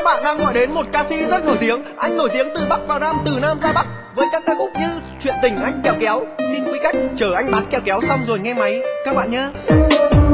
bạn đang gọi đến một ca sĩ rất nổi tiếng. Anh nổi tiếng từ Bắc vào Nam, từ Nam ra Bắc, với các ca khúc như Chuyện tình anh kéo kéo, Xin quý khách, Chờ anh bán kẹo kéo xong rồi nghe máy, các bạn nhé.